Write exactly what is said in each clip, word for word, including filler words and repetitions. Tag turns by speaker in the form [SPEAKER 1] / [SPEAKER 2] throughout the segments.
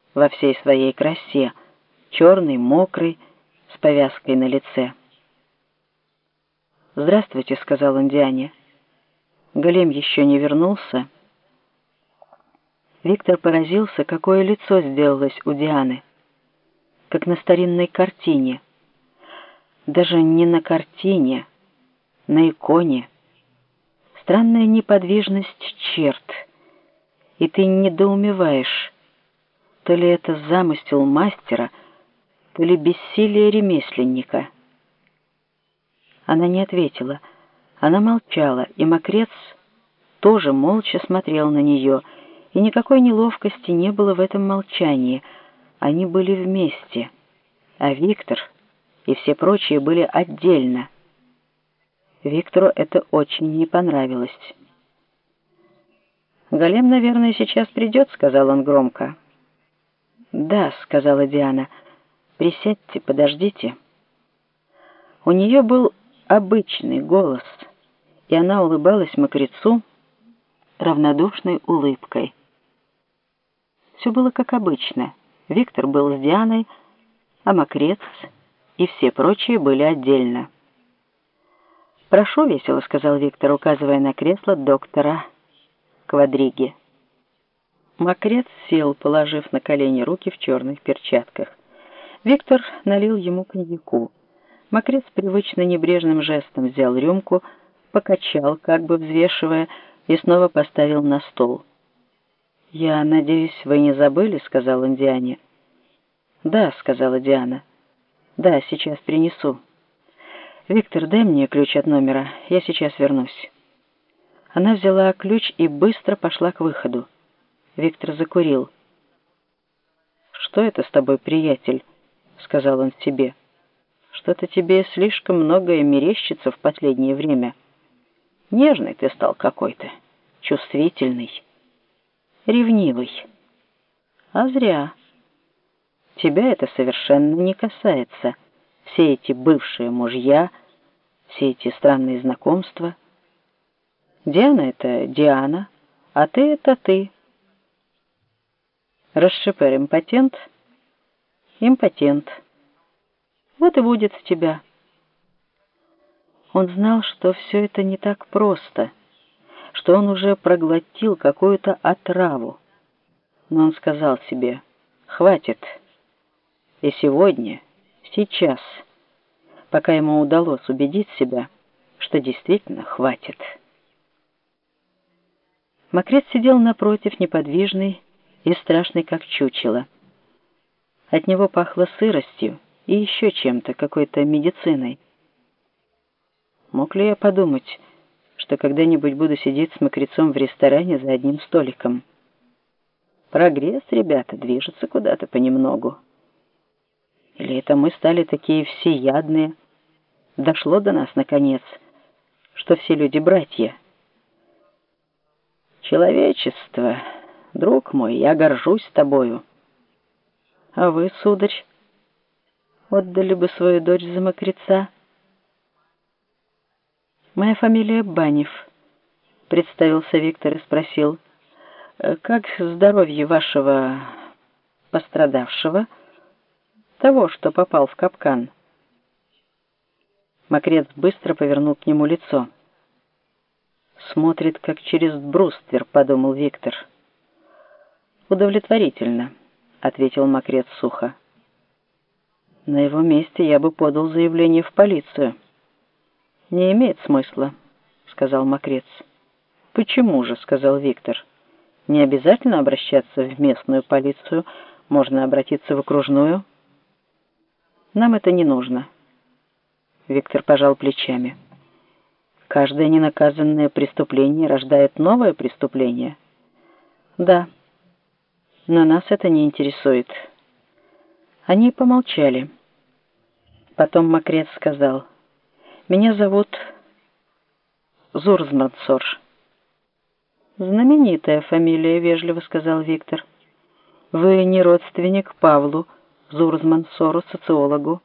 [SPEAKER 1] во всей своей красе, черный, мокрый, с повязкой на лице. «Здравствуйте», — сказал он Диане. «Галим еще не вернулся?» Виктор поразился, какое лицо сделалось у Дианы, как на старинной картине. Даже не на картине, на иконе. Странная неподвижность черт, и ты недоумеваешь, то ли это замысел мастера, то ли бессилие ремесленника. Она не ответила. Она молчала, и мокрец тоже молча смотрел на нее, и никакой неловкости не было в этом молчании. Они были вместе, а Виктор и все прочие были отдельно. Виктору это очень не понравилось. «Галим, наверное, сейчас придет», — сказал он громко. «Да», — сказала Диана, — «присядьте, подождите». У нее был обычный голос, и она улыбалась мокрецу равнодушной улыбкой. Все было как обычно. Виктор был с Дианой, а мокрец и все прочие были отдельно. «Прошу», — весело сказал Виктор, указывая на кресло доктора Квадриги. Мокрец сел, положив на колени руки в черных перчатках. Виктор налил ему коньяку. Мокрец привычно небрежным жестом взял рюмку, покачал, как бы взвешивая, и снова поставил на стол. «Я надеюсь, вы не забыли», — сказал он Диане. «Да», — сказала Диана. «Да, сейчас принесу. Виктор, дай мне ключ от номера, я сейчас вернусь». Она взяла ключ и быстро пошла к выходу. Виктор закурил. «Что это с тобой, приятель?» — сказал он себе. «Что-то тебе слишком многое мерещится в последнее время. Нежный ты стал какой-то, чувствительный, ревнивый. А зря. Тебя это совершенно не касается. Все эти бывшие мужья, все эти странные знакомства. Диана — это Диана, а ты — это ты. Расшипер импотент, импотент. Вот и будет в тебя». Он знал, что все это не так просто, что он уже проглотил какую-то отраву. Но он сказал себе: «Хватит». И сегодня, сейчас, пока ему удалось убедить себя, что действительно хватит. Мокрец сидел напротив, неподвижный и страшный, как чучело. От него пахло сыростью и еще чем-то, какой-то медициной. Мог ли я подумать, что когда-нибудь буду сидеть с мокрецом в ресторане за одним столиком? Прогресс, ребята, движется куда-то понемногу. Или это мы стали такие всеядные? Дошло до нас, наконец, что все люди братья. Человечество, друг мой, я горжусь тобою. А вы, сударь, отдали бы свою дочь за мокреца? «Моя фамилия Банев», — представился Виктор и спросил: «Как здоровье вашего пострадавшего, того, что попал в капкан?» Мокрец быстро повернул к нему лицо. «Смотрит, как через бруствер», — подумал Виктор. «Удовлетворительно», — ответил Мокрец сухо. «На его месте я бы подал заявление в полицию». «Не имеет смысла», — сказал Мокрец. «Почему же?» — сказал Виктор. «Не обязательно обращаться в местную полицию, можно обратиться в окружную». «Нам это не нужно». Виктор пожал плечами. «Каждое ненаказанное преступление рождает новое преступление». «Да, но нас это не интересует». Они помолчали. Потом Мокрец сказал: «Меня зовут Зурзмансор». «Знаменитая фамилия», — вежливо сказал Виктор. «Вы не родственник Павлу Зурзмансору, социологу?»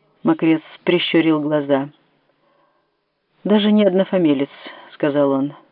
[SPEAKER 1] Мокрец прищурил глаза. «Даже не однофамилец», — сказал он.